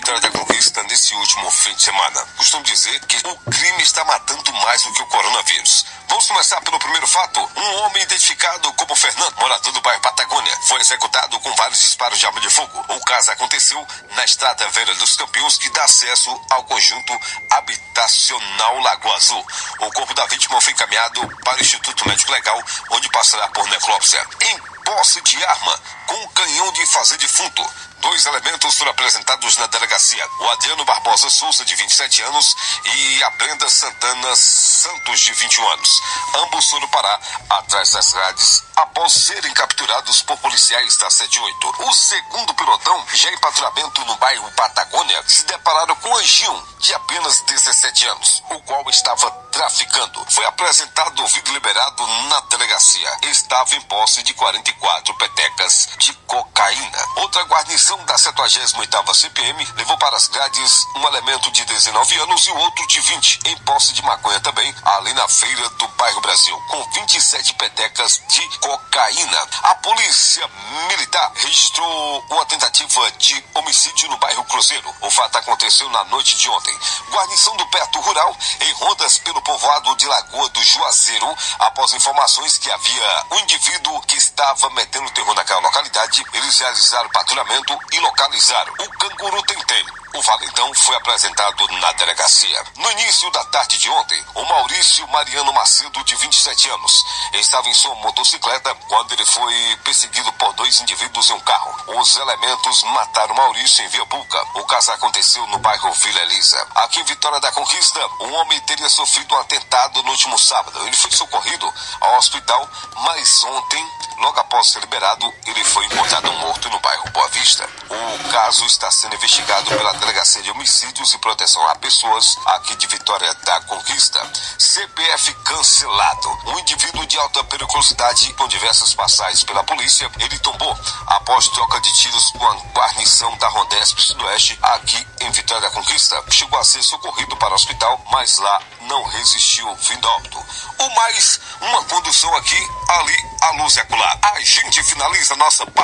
Vitória da Conquista nesse último fim de semana. Costumo dizer que o crime está matando mais do que o coronavírus. Vamos começar pelo primeiro fato. Um homem identificado como Fernando, morador do bairro Patagônia, foi executado com vários disparos de arma de fogo. O caso aconteceu na estrada Vera dos Campeões, que dá acesso ao conjunto habitacional Lagoa Azul. O corpo da vítima foi encaminhado para o Instituto Médico Legal, onde passará por necrópsia. Em posse de arma com um canhão de fazer defunto, 2 elementos foram apresentados na delegacia. O Adriano Barbosa Souza, de 27 anos, e a Brenda Santana Santos, de 21 anos. Ambos foram parar atrás das grades após serem capturados por policiais da 78. O segundo pelotão, já em patrulhamento no bairro Patagônia, se depararam com Anjinho, de apenas 17 anos, o qual estava traficando. Foi apresentado ouvido liberado na delegacia. Estava em posse de 44 petecas de cocaína. Outra guarnição da 78ª CPM levou para as grades um elemento de 19 anos e o outro de 20, em posse de maconha também, ali na feira do bairro Brasil, com 27 petecas de cocaína. A polícia militar registrou uma tentativa de homicídio no bairro Cruzeiro. O fato aconteceu na noite de ontem. Guarnição do Perto Rural, em rondas pelo povoado de Lagoa do Juazeiro, após informações que havia um indivíduo que estava metendo terror naquela localidade, eles realizaram patrulhamento e localizaram o canguru Tentem. O valentão foi apresentado na delegacia. No início da tarde de ontem, o Maurício Mariano Macedo, de 27 anos, estava em sua motocicleta quando ele foi perseguido por 2 indivíduos em um carro. Os elementos mataram Maurício em via pública. O caso aconteceu no bairro Vila Elisa. Aqui em Vitória da Conquista, um homem teria sofrido um atentado no último sábado. Ele foi socorrido ao hospital, mas ontem, logo após ser liberado, ele foi encontrado morto no bairro Boa Vista. O caso está sendo investigado pela Delegacia de Homicídios e Proteção a Pessoas, aqui de Vitória da Conquista. CPF cancelado. Um indivíduo de alta periculosidade com diversas passagens pela polícia, ele tombou após troca de tiros com a guarnição da Rondesp Sudoeste, aqui em Vitória da Conquista. Chegou a ser socorrido para o hospital, mas lá não resistiu, vindo a óbito. Ou mais uma condução aqui, ali, a luz é acolá. A gente finaliza nossa